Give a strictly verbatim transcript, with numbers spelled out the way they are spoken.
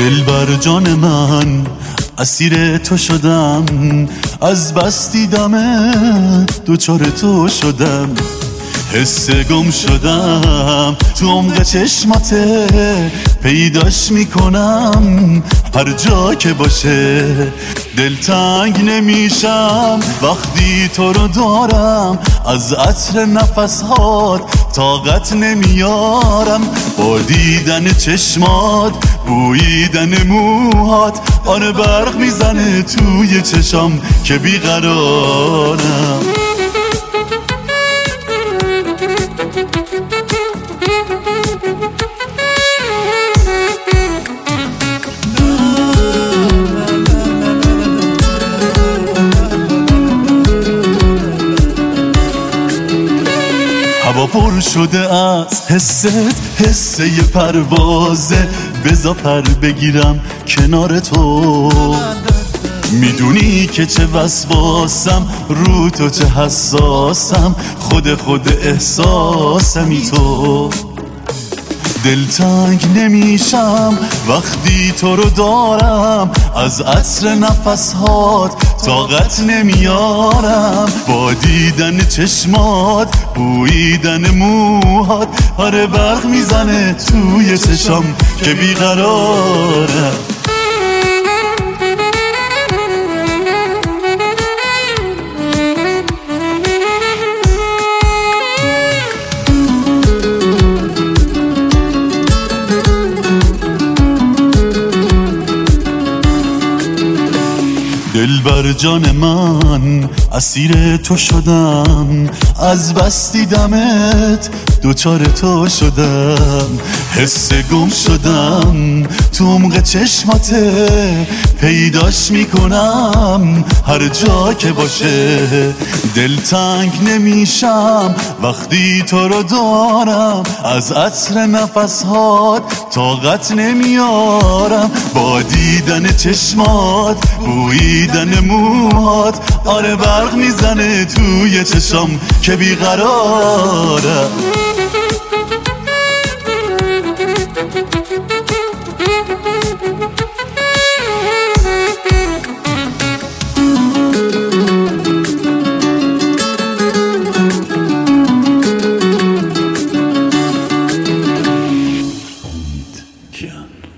دلبر جان من اسیر تو شدم، از بس دیدمت دوچار تو شدم. حس گم شدم تو عمق چشماته، پیداش میکنم هر جا که باشه. دلتنگ نمیشم وقتی تو رو دارم، از عطر نفسهات طاقت نمیارم. با دیدن چشمات، بوییدن موهات، آن برق میزنه توی چشام که بیقرارم. هوا پر شده از حست، حسه پروازه. بذار پر بگیرم کنار تو، میدونی که چه وسواسم، رو تو چه حساسم، خود خود احساسمی تو. دلتنگ نمیشم وقتی تو رو دارم، از عطر نفسهات طاقت نمیارم. با دیدن چشمات، بوییدن موهات، آره برق میزنه توی چشام که بیقرارم. دلبر جان من اسیر تو شدم، از بس دیدمت دوچار تو شدم. حس گم شدم تو عمق چشماته، پیداش میکنم هر جا که باشه. دلتنگ نمیشم وقتی تو رو دارم، از عطر نفسهات طاقت نمیارم. با دیدن چشمات، بوییدن موهات، آره برق میزنه توی چشام که بیقرارم. امید کیان.